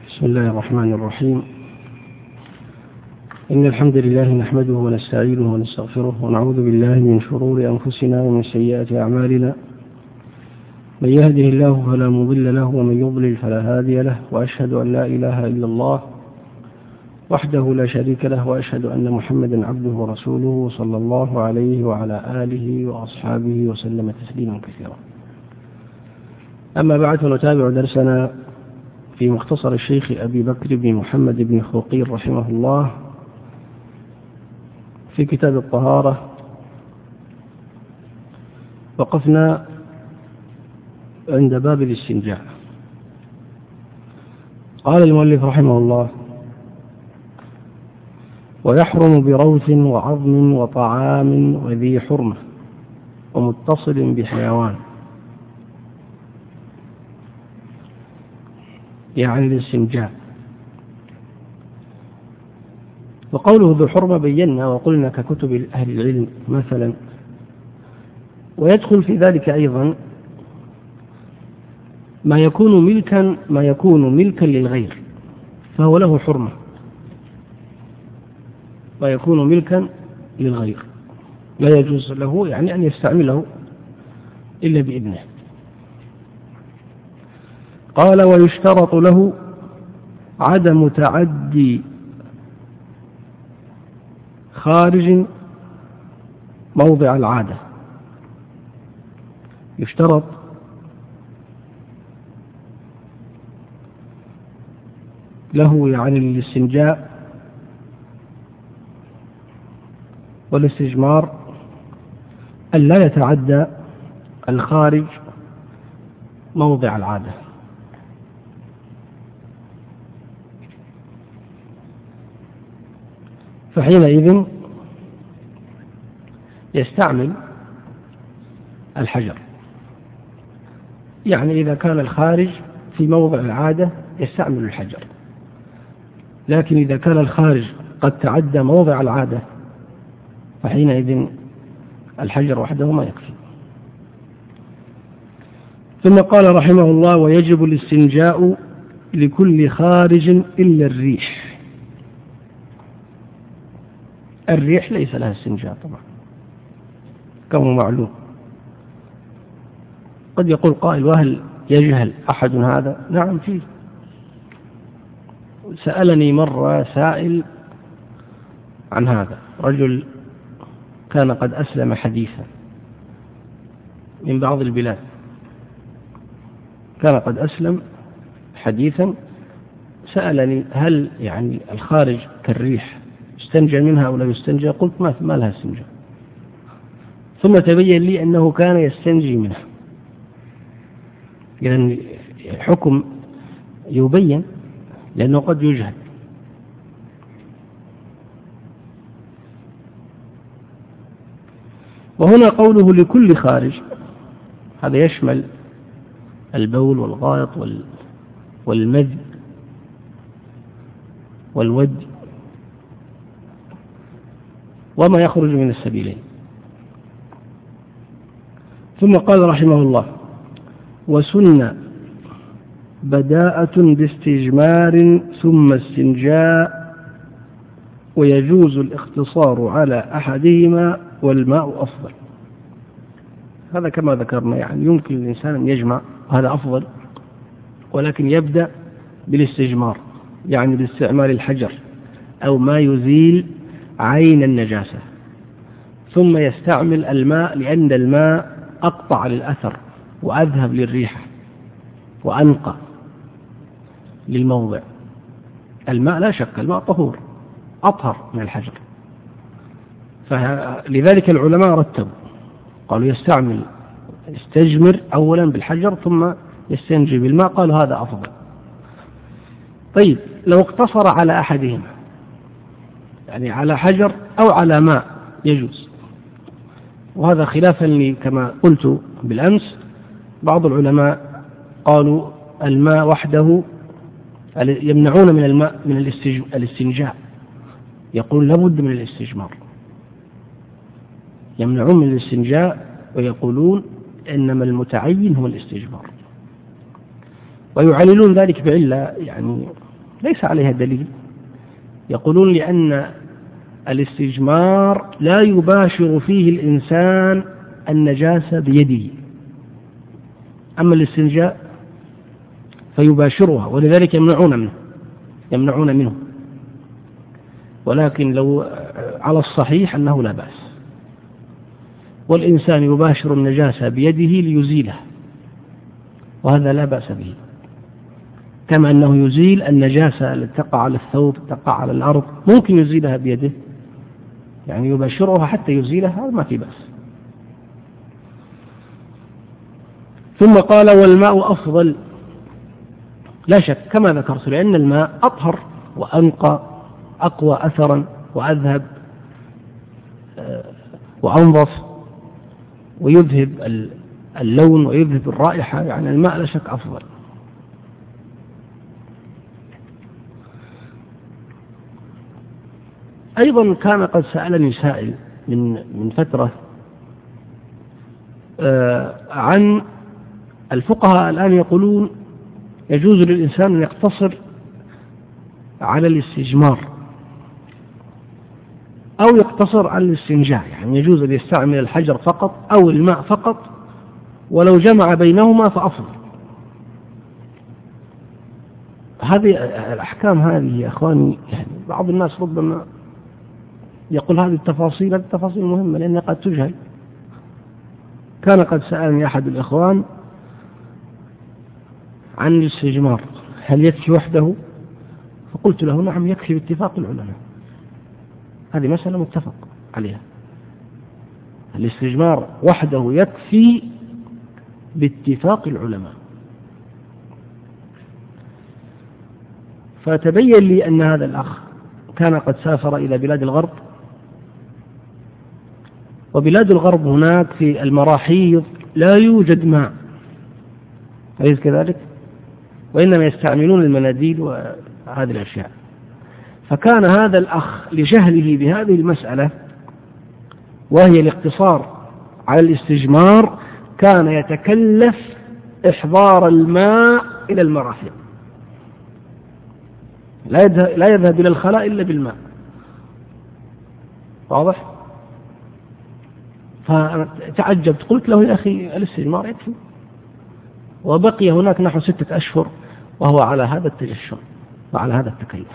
بسم الله الرحمن الرحيم. إن الحمد لله نحمده ونستعينه ونستغفره ونعوذ بالله من شرور أنفسنا ومن سيئات أعمالنا. من يهده الله فلا مضل له ومن يضلل فلا هادي له، وأشهد أن لا إله إلا الله وحده لا شريك له، وأشهد أن محمدا عبده ورسوله صلى الله عليه وعلى آله وأصحابه وسلم تسليما كثيرا. أما بعد، فنتابع درسنا في مختصر الشيخ أبي بكر بن محمد بن خوقير رحمه الله في كتاب الطهارة. وقفنا عند باب الاستنجاء. قال المؤلف رحمه الله: ويحرم بروث وعظم وطعام وذي حرمة ومتصل بحيوان، يعني الاستنجاء. وقوله ذو حرمة بينا وقلنا ككتب أهل العلم مثلا. ويدخل في ذلك أيضا ما يكون ملكا للغير فهو له حرمة، ما يكون ملكا للغير لا يجوز له يعني أن يستعمله إلا بإذنه. قال: ويشترط له عدم تعدي خارج موضع العادة. يشترط له يعني الاستنجاء والاستجمار أن لا يتعدى الخارج موضع العادة. فحينئذ يستعمل الحجر، يعني إذا كان الخارج في موضع العادة يستعمل الحجر، لكن إذا كان الخارج قد تعدى موضع العادة فحينئذ الحجر وحده ما يكفي. ثم قال رحمه الله: ويجب الاستنجاء لكل خارج إلا الريح. الريح ليس لها استنجاء طبعا كما معلوم. قد يقول قائل: وهل يجهل أحد هذا؟ نعم فيه. سألني مرة سائل عن هذا، رجل كان قد أسلم حديثا من بعض البلاد، كان قد أسلم حديثا، سألني: هل يعني الخارج كالريح يستنجى منها أو لا يستنجى؟ قلت: ما لها استنجاء. ثم تبين لي أنه كان يستنجي منها. إذن حكم يبين لأنه قد يجهل. وهنا قوله لكل خارج هذا يشمل البول والغائط والمذي والودي وما يخرج من السبيلين. ثم قال رحمه الله: وسن بداءة باستجمار ثم استنجاء، ويجوز الاختصار على أحدهما والماء أفضل. هذا كما ذكرنا، يعني يمكن للإنسان أن يجمع، هذا أفضل، ولكن يبدأ بالاستجمار، يعني باستعمال الحجر أو ما يزيل عين النجاسة، ثم يستعمل الماء لأن الماء أقطع للأثر وأذهب للريحة وأنقى للموضع. الماء لا شك الماء طهور أطهر من الحجر، فلذلك العلماء رتبوا قالوا يستجمر أولا بالحجر ثم يستنجي بالماء، قالوا هذا أفضل. طيب لو اقتصر على أحدهما، يعني على حجر أو على ماء، يجوز. وهذا خلافا لي كما قلت بالأمس، بعض العلماء قالوا الماء وحده، يمنعون من الماء من الاستنجاء، يقول لابد من الاستجمار، يمنعون من الاستنجاء ويقولون إنما المتعين هو الاستجمار. ويعللون ذلك بعلة يعني ليس عليها دليل. يقولون لأن الاستجمار لا يباشر فيه الإنسان النجاسة بيده، أما الاستنجاء فيباشرها، ولذلك يمنعون منه. ولكن لو على الصحيح أنه لا بأس، والإنسان يباشر النجاسة بيده ليزيلها، وهذا لا بأس به، كما أنه يزيل النجاسة التي تقع على الثوب، تقع على الأرض، ممكن يزيلها بيده، يعني يباشرها حتى يزيلها، هذا ما في بأس. ثم قال والماء أفضل، لا شك كما ذكرت، لأن الماء أطهر وأنقى، أقوى أثرا وأذهب وأنظف، ويذهب اللون ويذهب الرائحة، يعني الماء لا شك أفضل. أيضا كان قد سألني سائل من فترة عن الفقهاء الآن يقولون يجوز للإنسان أن يقتصر على الاستجمار أو يقتصر على الاستنجاء، يعني يجوز أن يستعمل الحجر فقط أو الماء فقط، ولو جمع بينهما فأفضل. هذه الأحكام هذه يا أخواني، يعني بعض الناس ربما يقول هذه التفاصيل مهمة لأنها قد تجهل. كان قد سألني أحد الإخوان عن الاستجمار هل يكفي وحده، فقلت له نعم يكفي باتفاق العلماء، هذه مسألة متفق عليها، الاستجمار وحده يكفي باتفاق العلماء. فتبين لي أن هذا الأخ كان قد سافر إلى بلاد الغرب، وبلاد الغرب هناك في المراحيض لا يوجد ماء، أليس كذلك؟ وإنما يستعملون المناديل وهذه الأشياء. فكان هذا الأخ لجهله بهذه المسألة وهي الاقتصار على الاستجمار كان يتكلف إحضار الماء إلى المراحيض، لا يذهب إلى الخلاء إلا بالماء، واضح؟ فتعجبت، قلت له يا أخي الاستجمار يكفي، وبقي هناك نحو 6 أشهر وهو على هذا التجشم وعلى هذا التكيف،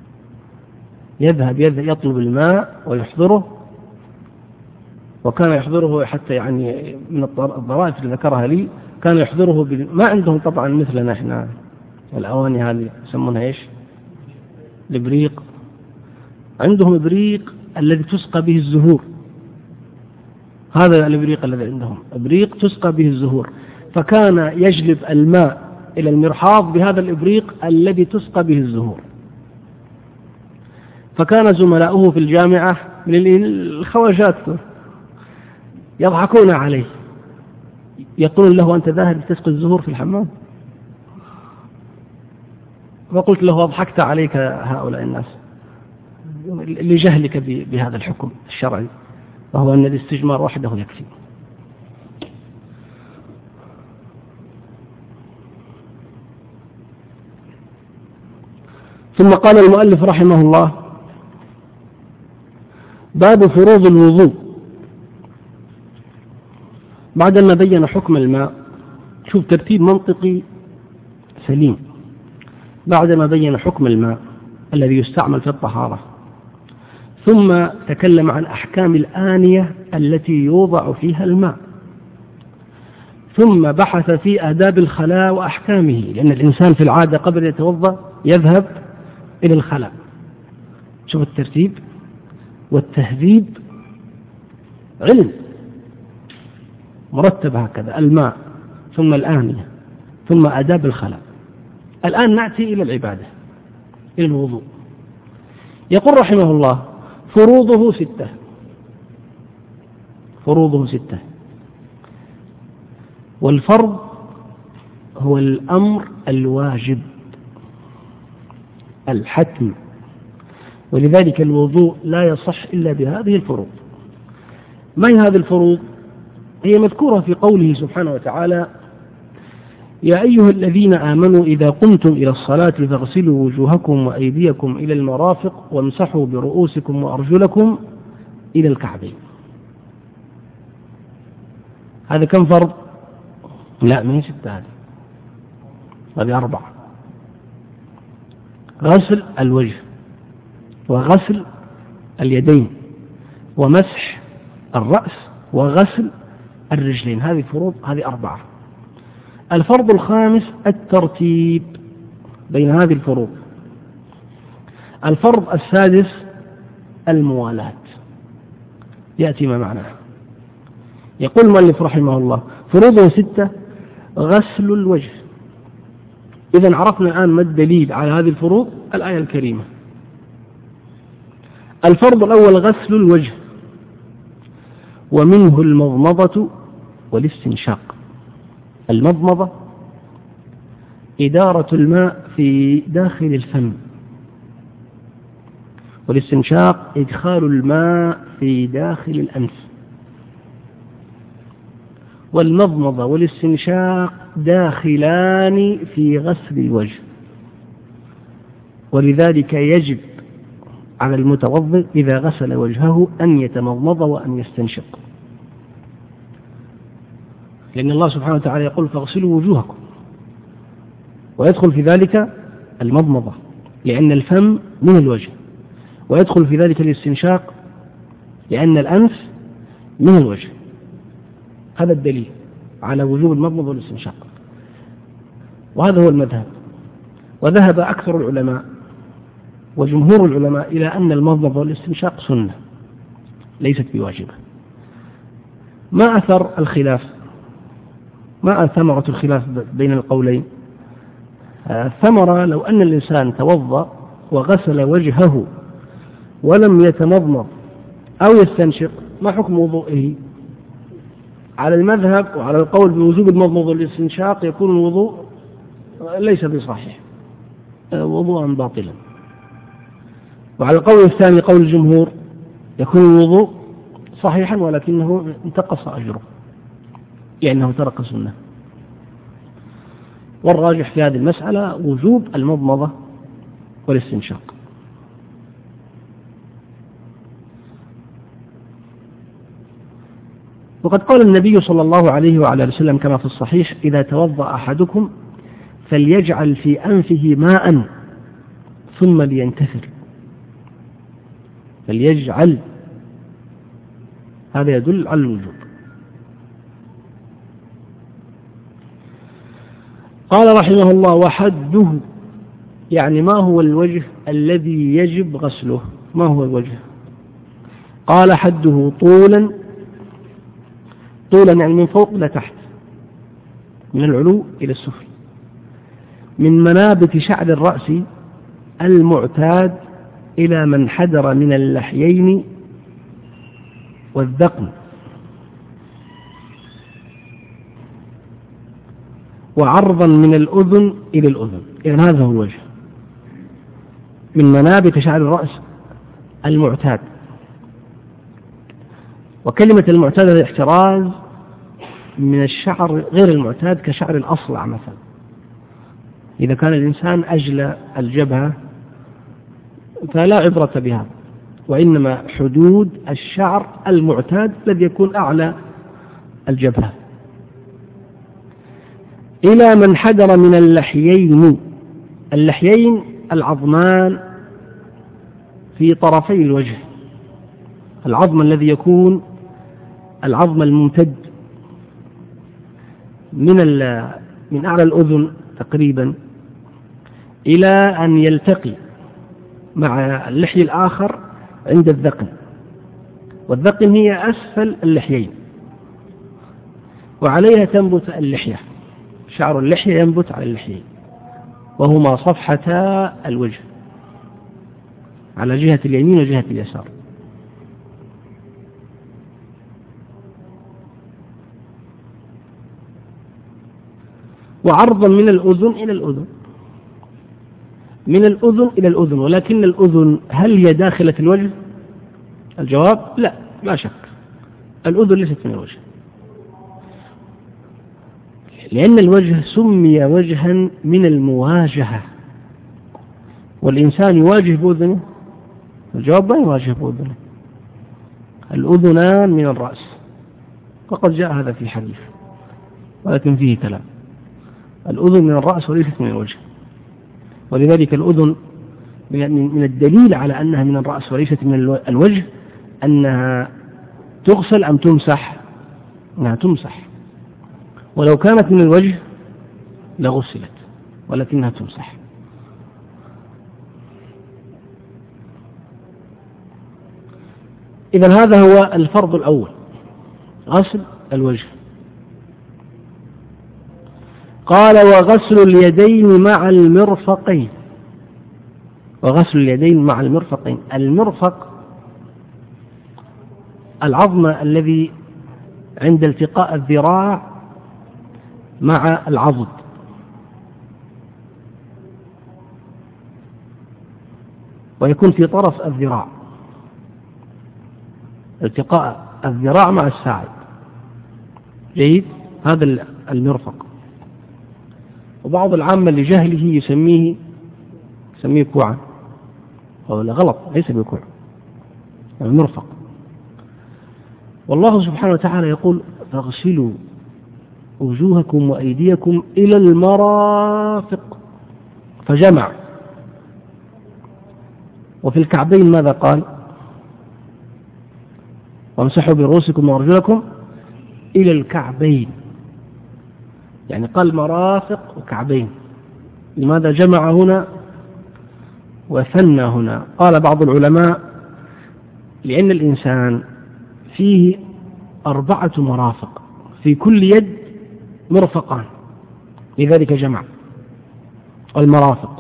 يذهب يطلب الماء ويحضره، وكان يحضره حتى يعني من الظرائف اللي ذكرها لي كان يحضره ما عندهم طبعا مثلنا احنا الأواني هذه يسمونها ايش؟ الإبريق، عندهم إبريق الذي تسقى به الزهور، هذا الإبريق الذي عندهم إبريق تسقى به الزهور، فكان يجلب الماء إلى المرحاض بهذا الإبريق الذي تسقى به الزهور. فكان زملاؤه في الجامعة من الخواجات يضحكون عليه، يقولون له أنت ذاهب تسقي الزهور في الحمام؟ فقلت له أضحكت عليك هؤلاء الناس لجهلك بهذا الحكم الشرعي، وهو أن الاستجمار وحده يكفي. ثم قال المؤلف رحمه الله باب فروض الوضوء. بعد ما بين حكم الماء، شوف ترتيب منطقي سليم، بعد ما بين حكم الماء الذي يستعمل في الطهارة، ثم تكلم عن أحكام الآنية التي يوضع فيها الماء، ثم بحث في آداب الخلاء وأحكامه، لأن الإنسان في العادة قبل يتوضأ يذهب إلى الخلاء. شوف الترتيب والتهذيب، علم مرتب هكذا، الماء ثم الآنية ثم آداب الخلاء. الآن نأتي إلى العبادة، إلى الوضوء. يقول رحمه الله فروضه 6. فروضه 6، والفرض هو الأمر الواجب الحتم، ولذلك الوضوء لا يصح إلا بهذه الفروض. ما هي هذه الفروض؟ هي مذكورة في قوله سبحانه وتعالى يا أيها الذين آمنوا إذا قمتم إلى الصلاة فاغسلوا وجوهكم وأيديكم إلى المرافق وامسحوا برؤوسكم وأرجلكم إلى الكعبين. هذا كم فرض؟ لا، من 6 هذه 4. غسل الوجه وغسل اليدين ومسح الرأس وغسل الرجلين، هذه فروض، هذه 4. الفرض الخامس الترتيب بين هذه الفروض. الفرض السادس الموالاة، يأتي ما معناه. يقول المؤلف رحمه الله: فروض 6 غسل الوجه. إذن عرفنا الآن ما الدليل على هذه الفروض؟ الآية الكريمة. الفرض الأول غسل الوجه، ومنه المضمضة والاستنشاق. المضمضة إدارة الماء في داخل الفم، والاستنشاق إدخال الماء في داخل الأنف. والمضمضة والاستنشاق داخلان في غسل الوجه، ولذلك يجب على المتوضئ إذا غسل وجهه أن يتمضمض وأن يستنشق، لأن الله سبحانه وتعالى يقول: فاغسلوا وجوهكم، ويدخل في ذلك المضمضة لأن الفم من الوجه، ويدخل في ذلك الاستنشاق لأن الأنف من الوجه. هذا الدليل على وجوب المضمضة والاستنشاق، وهذا هو المذهب. وذهب أكثر العلماء وجمهور العلماء إلى أن المضمضة والاستنشاق سنة ليست بواجبة. ما أثر الخلاف؟ ما ثمرة الخلاف بين القولين؟ ثمرة: لو أن الإنسان توضأ وغسل وجهه ولم يتمضمض أو يستنشق، ما حكم وضوئه؟ على المذهب وعلى القول بوجوب المضمضة والاستنشاق يكون الوضوء ليس بصحيح، وضوءا باطلا. وعلى القول الثاني قول الجمهور يكون الوضوء صحيحا ولكنه انتقص أجره لأنه ترك السنة. والراجح في هذه المسألة وجوب المضمضة والاستنشاق. وقد قال النبي صلى الله عليه وعلى وسلم كما في الصحيح: إذا توضأ أحدكم فليجعل في أنفه ماء ثم لينتثر. فليجعل، هذا يدل على الوجوب. قال رحمه الله: وحده، يعني ما هو الوجه الذي يجب غسله؟ ما هو الوجه؟ قال: حده طولا يعني من فوق إلى تحت، من العلو إلى السفل، من منابت شعر الرأس المعتاد إلى من حدر من اللحيين والذقن، وعرضا من الأذن إلى الأذن. إذن هذا هو الوجه، من منابت شعر الرأس المعتاد. وكلمة المعتاد الاحتراز من الشعر غير المعتاد كشعر الأصلع مثلا، إذا كان الإنسان أجلى الجبهة فلا عبرة بها، وإنما حدود الشعر المعتاد الذي يكون أعلى الجبهة. إلى من حدر من اللحيين. اللحيين العظمان في طرفي الوجه، العظم الذي يكون العظم الممتد من أعلى الأذن تقريبا إلى أن يلتقي مع اللحي الآخر عند الذقن، والذقن هي أسفل اللحيين، وعليها تنبت اللحية، شعر اللحية ينبت على اللحيين، وهما صفحتا الوجه على جهة اليمين وجهة اليسار. وعرضا من الأذن إلى الأذن، من الأذن إلى الأذن. ولكن الأذن هل هي داخلة الوجه؟ الجواب لا، لا شك، الأذن ليست من الوجه. لأن الوجه سمي وجها من المواجهة، والإنسان يواجه بأذنه، الجواب لا يواجه بأذنه، الأذنان من الرأس، وقد جاء هذا في حديث ولكن فيه كلام. الأذن من الرأس وليست من الوجه، ولذلك الأذن من الدليل على أنها من الرأس وليست من الوجه أنها تغسل أم تمسح؟ أنها تمسح، ولو كانت من الوجه لغسلت ولكنها تمسح. إذن هذا هو الفرض الأول، غسل الوجه. قال وغسل اليدين مع المرفقين. وغسل اليدين مع المرفقين، المرفق العظم الذي عند التقاء الذراع مع العضد، ويكون في طرف الذراع، التقاء الذراع مع الساعد، جيد، هذا المرفق. وبعض العامة لجهله يسميه كوعا، ولا غلط، ليس بكوع، المرفق. والله سبحانه وتعالى يقول فاغسلوا وجوهكم وأيديكم إلى المرافق، فجمع. وفي الكعبين ماذا قال؟ وامسحوا برؤوسكم وأرجلكم إلى الكعبين، يعني قال مرافق وكعبين. لماذا جمع هنا وثنى هنا؟ قال بعض العلماء لأن الإنسان فيه 4 مرافق، في كل يد مرفقان، لذلك جمع المرافق،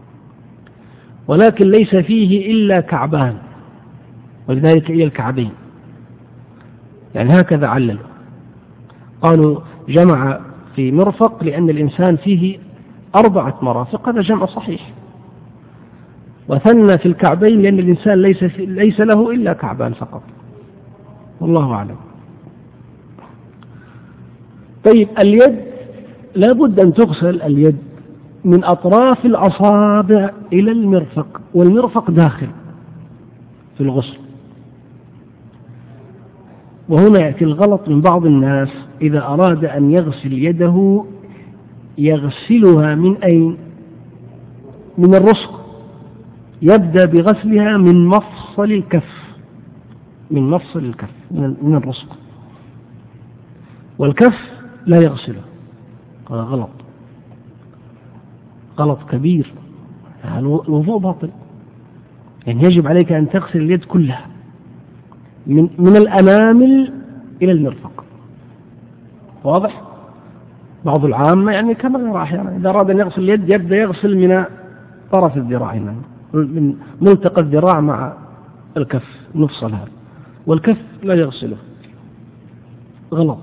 ولكن ليس فيه إلا كعبان، ولذلك إلى الكعبين، يعني هكذا عللوا، قالوا جمع في مرفق لأن الإنسان فيه 4 مرافق، هذا جمع صحيح. وثنى في الكعبين لأن الإنسان ليس له إلا كعبان فقط، والله أعلم. طيب اليد لا بد أن تغسل اليد من أطراف الأصابع إلى المرفق، والمرفق داخل في الغسل. وهنا يأتي الغلط من بعض الناس، إذا أراد أن يغسل يده يغسلها من أين؟ من الرسغ، يبدأ بغسلها من مفصل الكف، من الرسغ، والكف لا يغسله. هذا غلط كبير، الوضوء باطل. يعني يجب عليك أن تغسل اليد كلها من الأنامل إلى المرفق، واضح؟ بعض العامة يعني كما راح، يعني إذا أراد أن يغسل اليد يبدأ يغسل من طرف الذراع، من ملتقى الذراع مع الكف، نفصل هذا، والكف لا يغسله، غلط،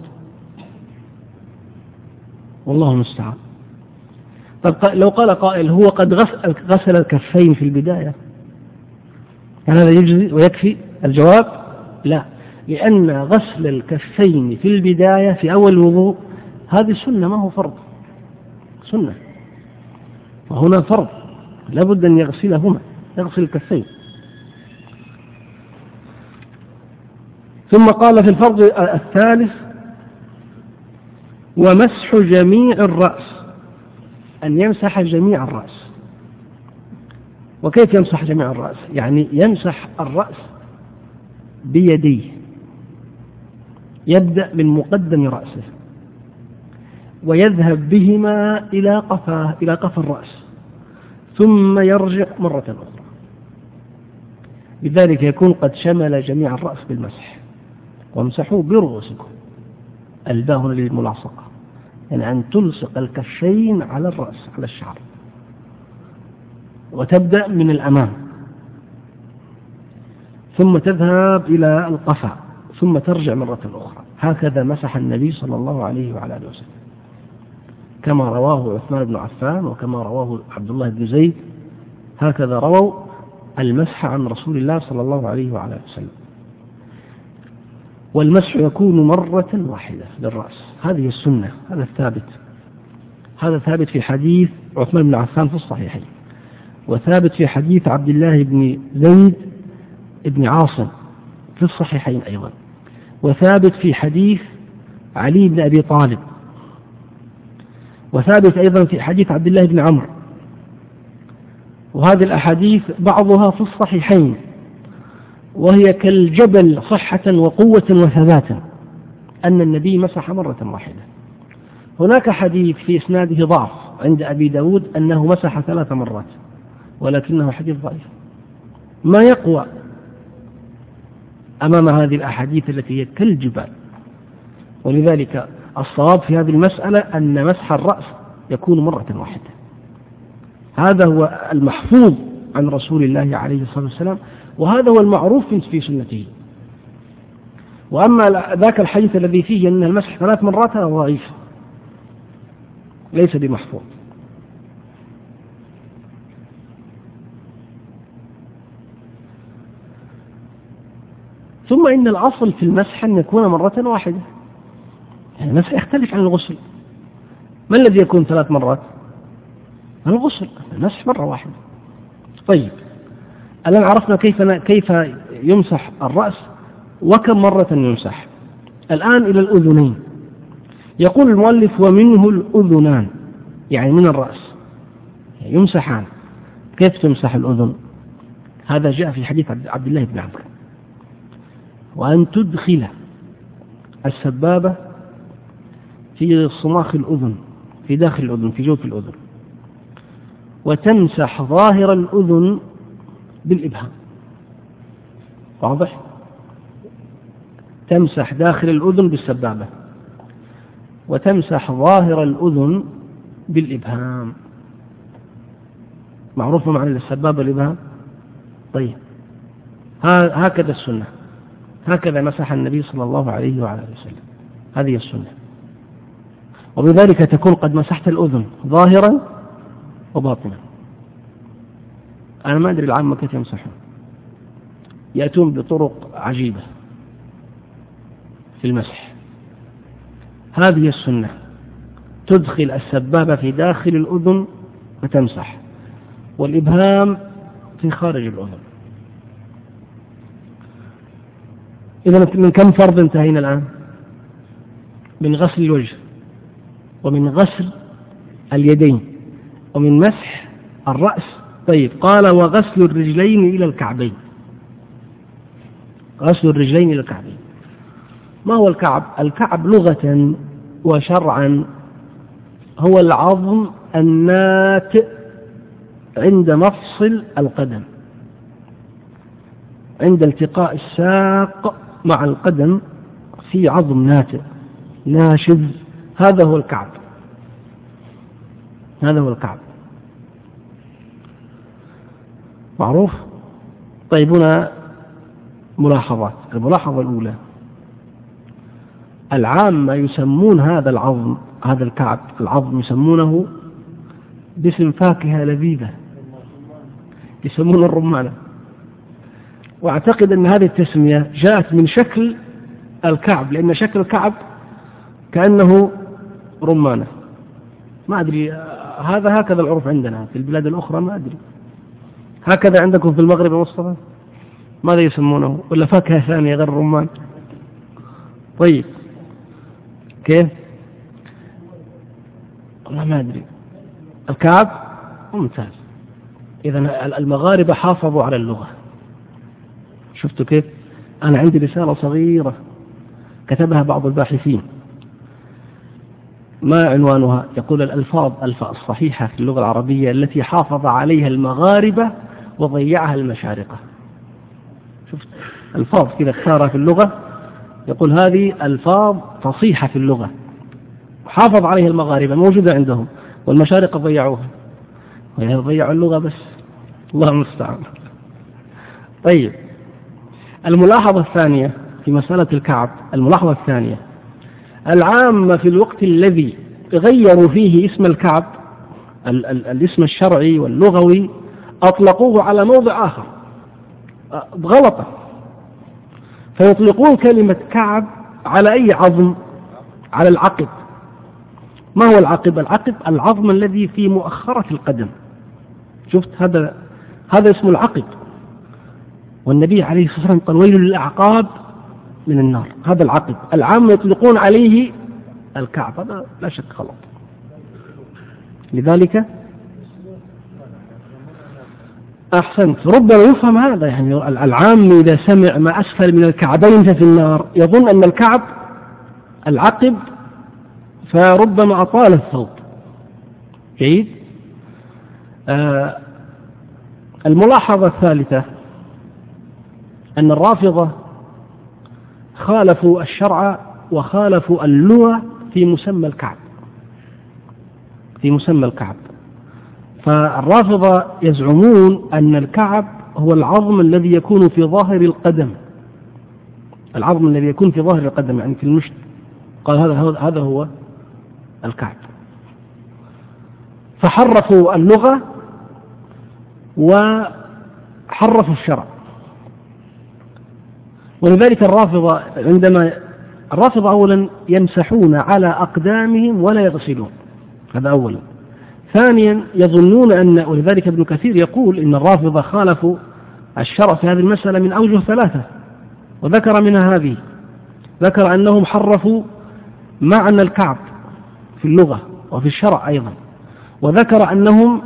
والله المستعان. طب لو قال قائل هو قد غسل الكفين في البداية، هل هذا يجزي ويكفي؟ الجواب لا، لأن غسل الكفين في البداية في أول الوضوء هذه سنة، ما هو فرض، سنة، وهنا فرض لابد أن يغسلهما، يغسل الكفين. ثم قال في الفرض الثالث ومسح جميع الرأس، أن يمسح جميع الرأس. وكيف يمسح جميع الرأس؟ يعني يمسح الرأس بيديه، يبدأ من مقدم رأسه ويذهب بهما إلى قفا الرأس، ثم يرجع مرة أخرى، بذلك يكون قد شمل جميع الرأس بالمسح. وامسحوا برؤوسكم، الباء هنا للملاصقة، يعني أن تلصق الكفين على الرأس، على الشعر، وتبدأ من الأمام ثم تذهب إلى القفا ثم ترجع مرة أخرى. هكذا مسح النبي صلى الله عليه وعلى آله وسلم، كما رواه عثمان بن عفان وكما رواه عبد الله بن زيد، هكذا رووا المسح عن رسول الله صلى الله عليه وعلى آله وسلم. والمسح يكون مرة واحدة للرأس، هذه السنة، هذا الثابت هذا ثابت في حديث عثمان بن عفان في الصحيحين، وثابت في حديث عبد الله بن زيد بن عاصم في الصحيحين أيضا، وثابت في حديث علي بن أبي طالب، وثابت أيضا في حديث عبد الله بن عمرو. وهذه الأحاديث بعضها في الصحيحين وهي كالجبل صحة وقوة وثباتا أن النبي مسح مرة واحدة. هناك حديث في إسناده ضعف عند أبي داود أنه مسح 3 مرات، ولكنه حديث ضعيف ما يقوى أمام هذه الأحاديث التي هي كالجبال. ولذلك الصواب في هذه المسألة أن مسح الرأس يكون مرة واحدة، هذا هو المحفوظ عن رسول الله عليه الصلاة والسلام، وهذا هو المعروف في سنته. وأما ذاك الحديث الذي فيه أن المسح 3 مرات هذا ضعيف ليس بمحفوظ. ثم إن الأصل في المسح أن يكون مرة واحدة، يعني المسح يختلف عن الغسل. ما الذي يكون 3 مرات؟ الغسل، المسح مرة واحدة. طيب الآن عرفنا كيف يمسح الرأس وكم مرة يمسح. الآن إلى الأذنين. يقول المؤلف ومنه الأذنان، يعني من الرأس يمسحان. كيف تمسح الأذن؟ هذا جاء في حديث عبد الله بن عمرو، وأن تدخل السبابة في صماخ الأذن، في داخل الأذن، في جوف الأذن، وتمسح ظاهر الأذن بالإبهام. واضح؟ تمسح داخل الأذن بالسبابة، وتمسح ظاهر الأذن بالإبهام. معروف معنى السبابة الإبهام؟ طيب هكذا السنة، هكذا مسح النبي صلى الله عليه وعلى اله وسلم، هذه السنة. وبذلك تكون قد مسحت الأذن ظاهرا وباطنا. أنا ما أدري العامة كيف يمسحون، يأتون بطرق عجيبة في المسح. هذه السنة، تدخل السبابة في داخل الأذن وتمسح، والإبهام في خارج الأذن. إذا من كم فرض انتهينا الآن؟ من غسل الوجه، ومن غسل اليدين، ومن مسح الرأس. طيب قال وغسل الرجلين إلى الكعبين. غسل الرجلين إلى الكعبين. ما هو الكعب؟ الكعب لغة وشرعا هو العظم الناتئ عند مفصل القدم، عند التقاء الساق مع القدم في عظم ناتئ ناشز، هذا هو الكعب، هذا هو الكعب. معروف؟ طيب هنا ملاحظات. الملاحظة الأولى، العامة يسمون هذا العظم، هذا الكعب العظم، يسمونه باسم فاكهة لذيذة يسمونه الرمانة. واعتقد أن هذه التسمية جاءت من شكل الكعب، لأن شكل الكعب كأنه رمانة. ما أدري هذا هكذا العرف عندنا، في البلاد الأخرى ما أدري. هكذا عندكم في المغرب يا مصطفى؟ ماذا يسمونه؟ ولا فاكهة ثانية غير الرمان؟ طيب كيف؟ والله ما أدري. الكعب ممتاز. إذن المغاربة حافظوا على اللغة. شفتوا كيف؟ أنا عندي رسالة صغيرة كتبها بعض الباحثين، ما عنوانها؟ يقول الألفاظ الصحيحة في اللغة العربية التي حافظ عليها المغاربة وضيعها المشارقة. شفت ألفاظ كذا اختارها في اللغة، يقول هذه ألفاظ فصيحة في اللغة حافظ عليها المغاربة موجودة عندهم، والمشارقة ضيعوها، ضيعوا اللغة بس، الله المستعان. طيب الملاحظة الثانية في مسألة الكعب، الملاحظة الثانية، العامة في الوقت الذي غيروا فيه اسم الكعب الاسم الشرعي واللغوي أطلقوه على موضع آخر غلطة، فيطلقون كلمة كعب على أي عظم؟ على العقد، ما هو العقب؟ العقب العظم الذي في مؤخرة القدم. شفت هذا اسمه العقب. والنبي عليه الصلاة والسلام قال ويل للأعقاب من النار. هذا العقب. العام يطلقون عليه الكعب، هذا لا شك غلط. لذلك أحسنت، ربما يفهم هذا، يعني العام إذا سمع ما أسفل من الكعبين ففي النار يظن أن الكعب العقب، فربما أطال الثوب. جيد. الملاحظة الثالثة أن الرافضة خالفوا الشرع وخالفوا اللغة في مسمى الكعب. فالرافضة يزعمون أن الكعب هو العظم الذي يكون في ظاهر القدم، يعني في المشط. قال هذا هو الكعب. فحرفوا اللغة وحرفوا الشرع. ولذلك الرافضة أولا يمسحون على أقدامهم ولا يغسلون، هذا أولا. ثانيا يظنون ولذلك ابن كثير يقول إن الرافضة خالفوا الشرع في هذه المسألة من أوجه ثلاثة، وذكر منها هذه. ذكر أنهم حرفوا معنى الكعب في اللغة وفي الشرع أيضا، وذكر أنهم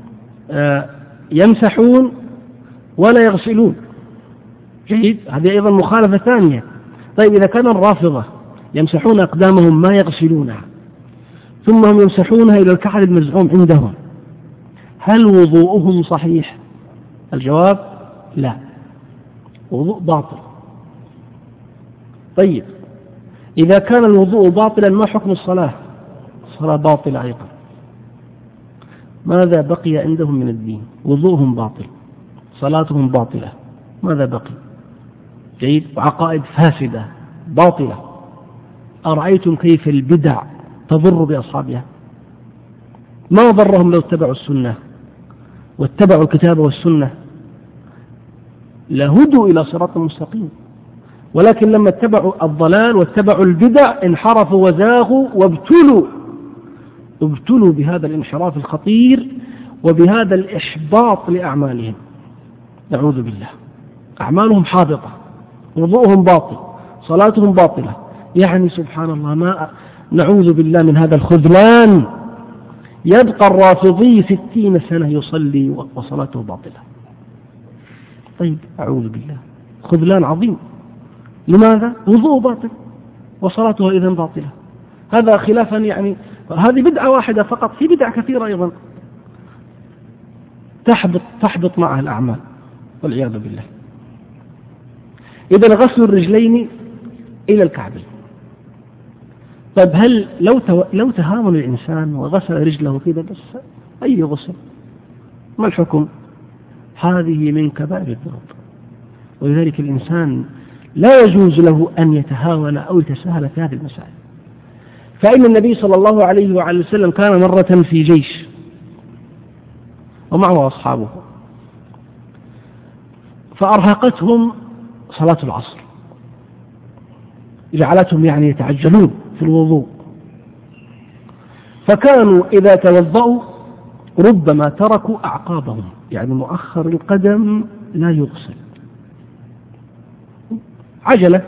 يمسحون ولا يغسلون. جيد. هذه أيضا مخالفة ثانية. طيب إذا كان الرافضة يمسحون أقدامهم ما يغسلونها، ثم هم يمسحونها إلى الكعب المزعوم عندهم، هل وضوءهم صحيح؟ الجواب لا، وضوء باطل. طيب إذا كان الوضوء باطلا ما حكم الصلاة؟ الصلاة باطلة أيضا. ماذا بقي عندهم من الدين؟ وضوءهم باطل، صلاتهم باطلة، ماذا بقي؟ جيد. وعقائد فاسدة باطلة. أرأيتم كيف البدع تضر بأصحابها؟ ما ضرهم لو اتبعوا السنة واتبعوا الكتاب والسنة، لهدوا إلى صراط مستقيم. ولكن لما اتبعوا الضلال واتبعوا البدع انحرفوا وزاغوا وابتلوا بهذا الانحراف الخطير وبهذا الإحباط لأعمالهم. نعوذ بالله. أعمالهم حابطة، وضوءهم باطل، صلاتهم باطلة. يعني سبحان الله، نعوذ بالله من هذا الخذلان. يبقى الرافضي 60 سنة يصلي وصلاته باطلة. طيب أعوذ بالله، خذلان عظيم. لماذا؟ وضوء باطل وصلاته إذن باطلة. هذا خلافا، يعني هذه بدعة واحدة فقط، في بدع كثيرة أيضا تحبط معها الأعمال والعياذ بالله. إذن غسل الرجلين إلى الكعبين. طيب هل لو تهاون الإنسان وغسل رجله كذا بس، أي غسل؟ ما الحكم؟ هذه من كبائر الذنوب. ولذلك الإنسان لا يجوز له أن يتهاون أو يتساهل في هذه المسائل. فإن النبي صلى الله عليه وعلى وسلم كان مرة في جيش ومعه أصحابه، فأرهقتهم صلاة العصر، جعلتهم يعني يتعجلون في الوضوء. فكانوا إذا توضأوا ربما تركوا أعقابهم، يعني مؤخر القدم لا يغسل، عجلة.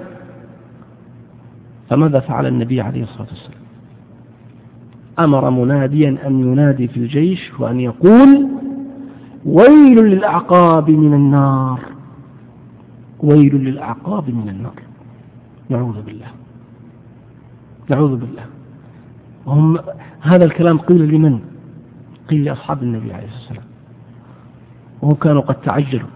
فماذا فعل النبي عليه الصلاة والسلام؟ أمر مناديا أن ينادي في الجيش وأن يقول: ويل للأعقاب من النار، ويل للأعقاب من النار. نعوذ بالله، نعوذ بالله. هذا الكلام قيل لمن؟ قيل لأصحاب النبي عليه الصلاة والسلام، وهم كانوا قد تعجلوا،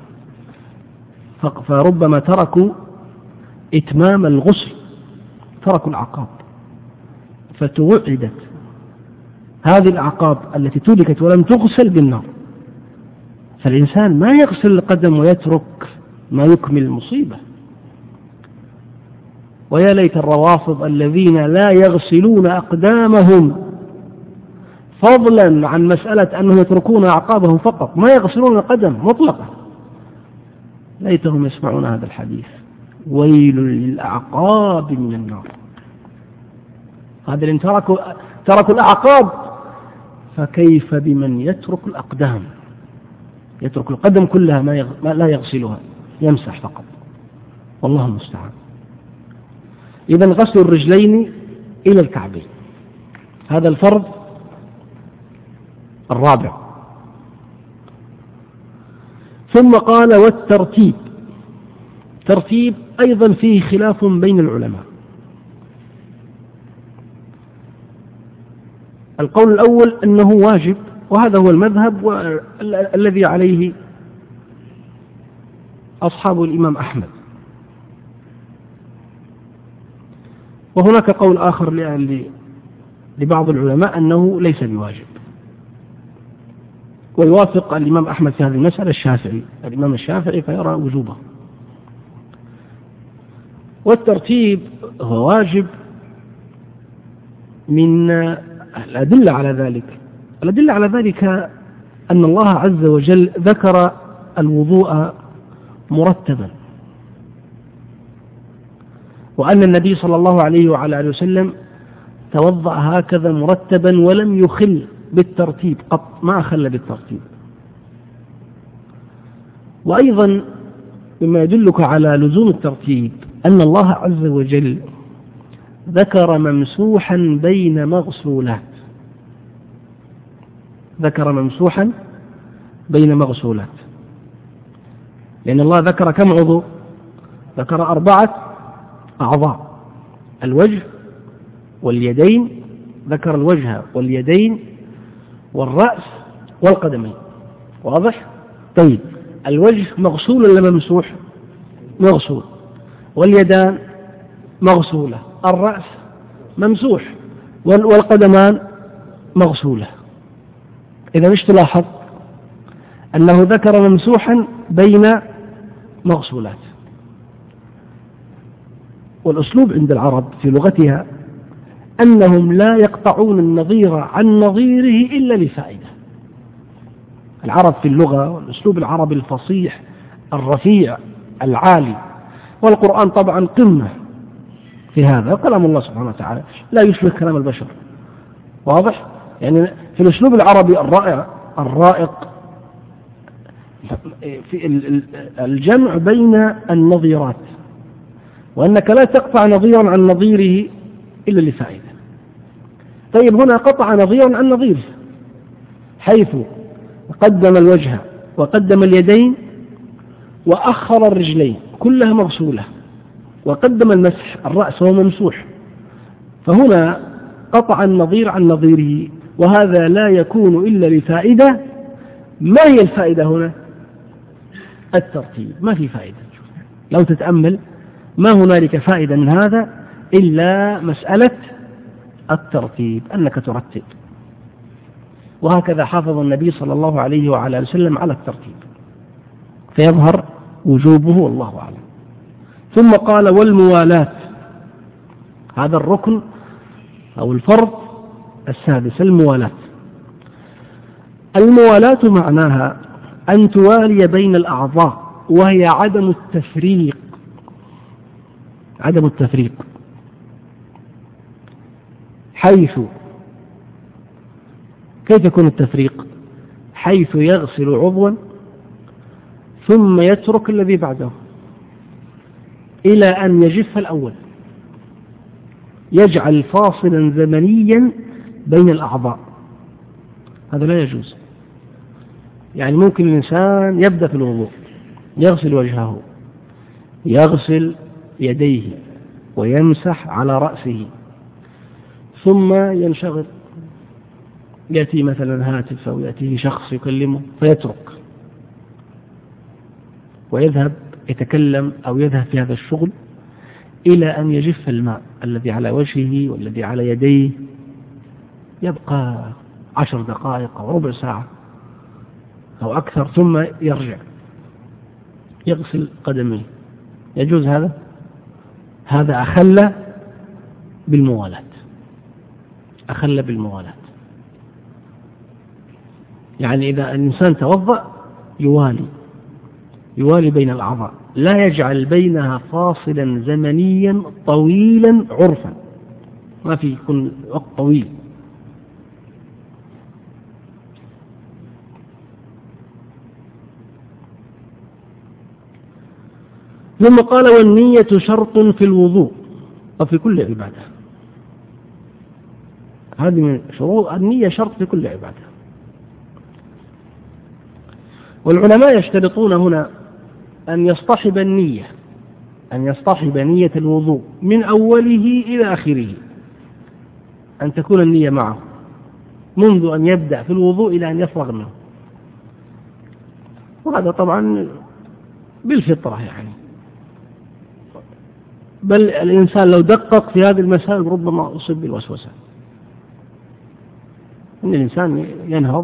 فربما تركوا إتمام الغسل، تركوا الأعقاب، فتوعدت هذه الأعقاب التي تركت ولم تغسل بالنار. فالإنسان ما يغسل القدم ويترك ما يكمل المصيبة. ويا ليت الروافض الذين لا يغسلون أقدامهم، فضلا عن مسألة أنهم يتركون أعقابهم فقط، ما يغسلون القدم مطلقا، ليتهم يسمعون هذا الحديث: ويل للأعقاب من النار. هذا اللي تركوا الأعقاب، فكيف بمن يترك الأقدام؟ يترك القدم كلها ما لا يغسلها، يمسح فقط، والله المستعان. إذن غسل الرجلين إلى الكعبين، هذا الفرض الرابع. ثم قال والترتيب. ترتيب أيضا فيه خلاف بين العلماء. القول الأول أنه واجب، وهذا هو المذهب والذي عليه أصحاب الإمام أحمد. وهناك قول آخر لبعض العلماء أنه ليس بواجب، ويوافق الإمام أحمد في هذه المسألة الشافعي، الإمام الشافعي فيرى وجوبه. والترتيب هو واجب من الأدلة على ذلك. الأدلة على ذلك أن الله عز وجل ذكر الوضوء مرتبا، وأن النبي صلى الله عليه وعلى آله وسلم توضأ هكذا مرتبا ولم يخل بالترتيب قط، ما أخل بالترتيب. وأيضا مما يدلك على لزوم الترتيب أن الله عز وجل ذكر ممسوحا بين مغسولات، ذكر ممسوحا بين مغسولات، لأن الله ذكر كم عضو؟ ذكر 4 أعضاء: الوجه واليدين، ذكر الوجه واليدين والرأس والقدمين. واضح؟ طيب، الوجه مغسول ولا ممسوح؟ مغسول. واليدان مغسولة، الرأس ممسوح، والقدمان مغسولة. إذا مش تلاحظ أنه ذكر ممسوحا بين مغسولات. والأسلوب عند العرب في لغتها أنهم لا يقطعون النظير عن نظيره إلا لفائدة. العرب في اللغة والأسلوب العربي الفصيح الرفيع العالي، والقرآن طبعا قمة في هذا، كلام الله سبحانه وتعالى لا يشبه كلام البشر. واضح؟ يعني في الأسلوب العربي الرائع الرائق في الجمع بين النظيرات، وأنك لا تقطع نظيرا عن نظيره إلا لفائدة. طيب، هنا قطع نظيرا عن نظيره، حيث قدم الوجه وقدم اليدين وأخر الرجلين كلها مغسولة، وقدم المسح الرأس وهو ممسوح، فهنا قطع النظير عن نظيره، وهذا لا يكون إلا لفائدة. ما هي الفائدة هنا؟ الترتيب. ما في فائدة، لو تتأمل ما هنالك فائدة من هذا إلا مسألة الترتيب، أنك ترتب. وهكذا حافظ النبي صلى الله عليه وعلى وسلم على الترتيب، فيظهر وجوبه والله أعلم. ثم قال والموالاة، هذا الركن أو الفرض السادس، الموالاة. الموالاة معناها أن توالي بين الأعضاء، وهي عدم التفريق. عدم التفريق، حيث كيف يكون التفريق؟ حيث يغسل عضوا ثم يترك الذي بعده إلى أن يجف الأول، يجعل فاصلا زمنيا بين الأعضاء. هذا لا يجوز. يعني ممكن الإنسان يبدأ في الوضوء، يغسل وجهه، يغسل يديه، ويمسح على رأسه، ثم ينشغل، يأتي مثلا هاتف أو يأتيه شخص يكلمه فيترك ويذهب يتكلم أو يذهب في هذا الشغل إلى أن يجف الماء الذي على وجهه والذي على يديه، يبقى 10 دقائق أو ربع ساعة أو أكثر، ثم يرجع يغسل قدميه. يجوز هذا؟ هذا أخل بالموالاة، أخل بالموالاة. يعني إذا الإنسان توضأ يوالي بين الأعضاء، لا يجعل بينها فاصلا زمنيا طويلا عرفا، ما في يكون وقت طويل، ثم قال والنية شرط في الوضوء وفي كل عبادة. هذه من شروط النية، شرط في كل عبادة. والعلماء يشترطون هنا أن يصطحب نية الوضوء من أوله إلى آخره، أن تكون النية معه منذ أن يبدأ في الوضوء إلى أن يفرغ منه. وهذا طبعا بالفطرة يعني، بل الإنسان لو دقق في هذه المسائل ربما أصيب بالوسوسة. إن الإنسان ينهض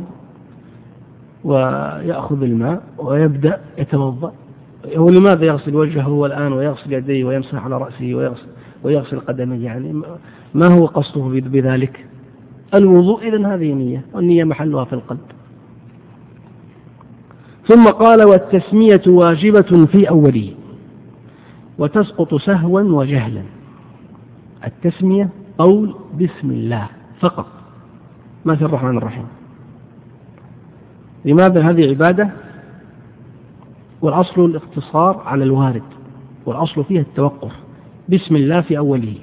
ويأخذ الماء ويبدأ يتوضأ، هو لماذا يغسل وجهه هو الآن ويغسل يديه ويمسح على رأسه ويغسل قدميه؟ يعني ما هو قصده بذلك؟ الوضوء. إذن هذه نية، والنية محلها في القلب. ثم قال والتسمية واجبة في أوله وتسقط سهوا وجهلا. التسمية قول بسم الله فقط، ما في الرحمن الرحيم. لماذا؟ هذه عبادة، والأصل الاقتصار على الوارد، والأصل فيها التوقف. بسم الله في أوله.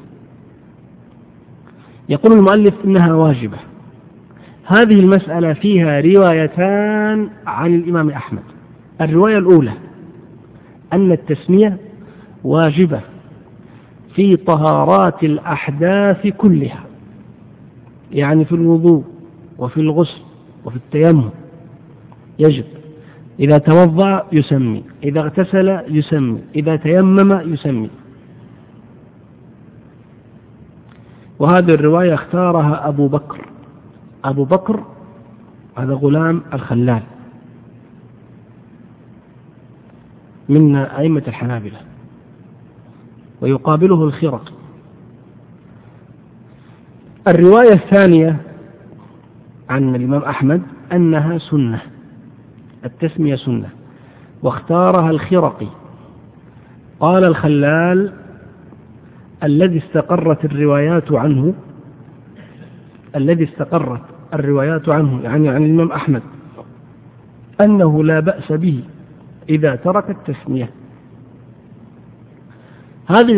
يقول المؤلف إنها واجبة. هذه المسألة فيها روايتان عن الإمام أحمد. الرواية الأولى أن التسمية واجبة في طهارات الأحداث كلها، يعني في الوضوء وفي الغسل وفي التيمم يجب. إذا توضأ يسمي، إذا اغتسل يسمي، إذا تيمم يسمي. وهذه الرواية اختارها أبو بكر هذا غلام الخلال من أئمة الحنابلة، ويقابله الخرقي. الرواية الثانية عن الإمام أحمد أنها سنة، التسمية سنة، واختارها الخرقي. قال الخلال الذي استقرت الروايات عنه يعني عن الإمام أحمد أنه لا بأس به إذا ترك التسمية. هذه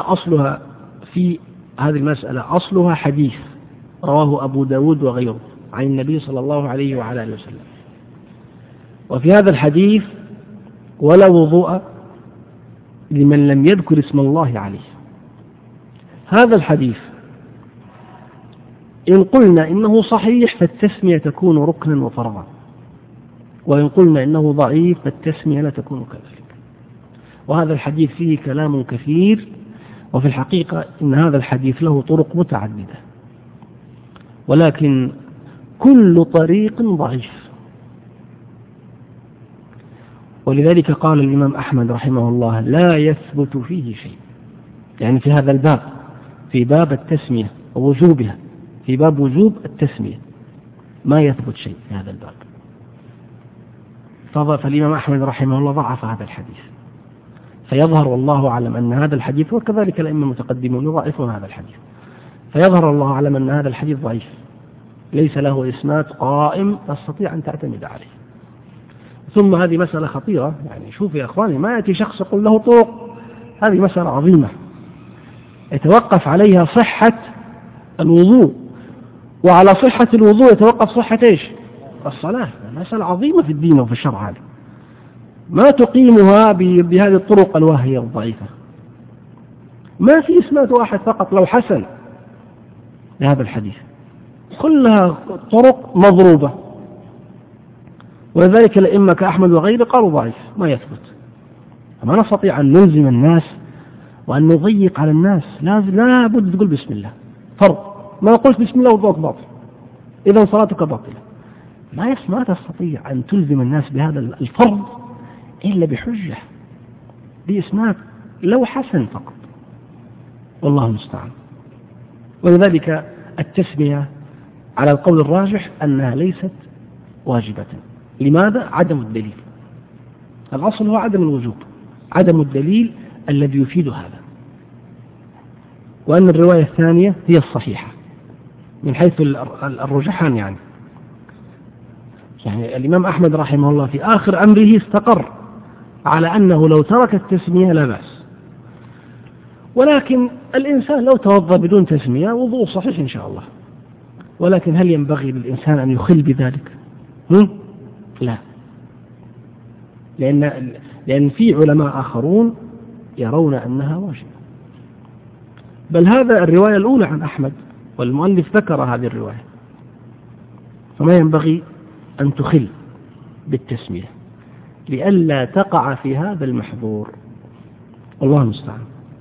المسألة أصلها حديث رواه أبو داود وغيره عن النبي صلى الله عليه وعلى آله وسلم. وفي هذا الحديث ولا وضوء لمن لم يذكر اسم الله عليه. هذا الحديث إن قلنا إنه صحيح فالتسمية تكون ركنا وفرضا، وإن قلنا إنه ضعيف فالتسمية لا تكون كذلك. وهذا الحديث فيه كلام كثير، وفي الحقيقة إن هذا الحديث له طرق متعددة، ولكن كل طريق ضعيف. ولذلك قال الإمام أحمد رحمه الله لا يثبت فيه شيء، يعني في هذا الباب، في باب التسمية ووجوبها، في باب وجوب التسمية ما يثبت شيء في هذا الباب. فالإمام أحمد رحمه الله ضعف هذا الحديث، فيظهر والله أعلم أن هذا الحديث، وكذلك الأئمة المتقدمون يضعفون هذا الحديث، فيظهر الله أعلم أن هذا الحديث ضعيف ليس له إسناد قائم تستطيع أن تعتمد عليه. ثم هذه مسألة خطيرة، يعني شوف يا أخواني، ما يأتي شخص يقول له طرق، هذه مسألة عظيمة يتوقف عليها صحة الوضوء، وعلى صحة الوضوء يتوقف صحة إيش؟ الصلاة. مسألة عظيمة في الدين وفي الشرع، هذه ما تقيمها بهذه الطرق الواهية الضعيفة. ما في إسناد واحد فقط لو حسن لهذا الحديث، كلها طرق مضروبة. ولذلك الأئمة كأحمد وغيره قالوا ضعيف ما يثبت. ما نستطيع أن نلزم الناس وأن نضيق على الناس، لا بد تقول بسم الله فرض. ما قلت بسم الله وضوءك باطل، إذا صلاتك باطلة. ما تستطيع أن تلزم الناس بهذا الفرض إلا بحجة بإسناد لو حسن فقط، والله المستعان. ولذلك التسمية على القول الراجح أنها ليست واجبة. لماذا؟ عدم الدليل. الأصل هو عدم الوجوب، عدم الدليل الذي يفيد هذا. وأن الرواية الثانية هي الصحيحة من حيث الرجحان. يعني الإمام أحمد رحمه الله في آخر أمره استقر على أنه لو ترك التسمية لا بأس، ولكن الإنسان لو توضأ بدون تسمية وضوء صحيح إن شاء الله، ولكن هل ينبغي للإنسان أن يخل بذلك؟ لا، لأن في علماء آخرون يرون أنها واجبة، بل هذا الرواية الأولى عن أحمد والمؤلف ذكر هذه الرواية، فما ينبغي أن تخل بالتسمية لئلا تقع في هذا المحظور، والله المستعان.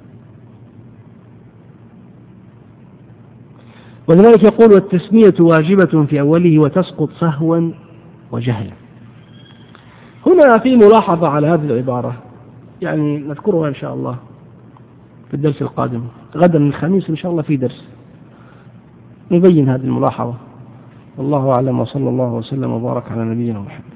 ولذلك يقول والتسمية واجبة في أوله وتسقط سهوا وجهلا. هنا في ملاحظة على هذه العبارة يعني نذكرها إن شاء الله في الدرس القادم، غدا الخميس إن شاء الله في درس نبين هذه الملاحظة. والله أعلم، وصلى الله وسلم وبارك على نبينا محمد.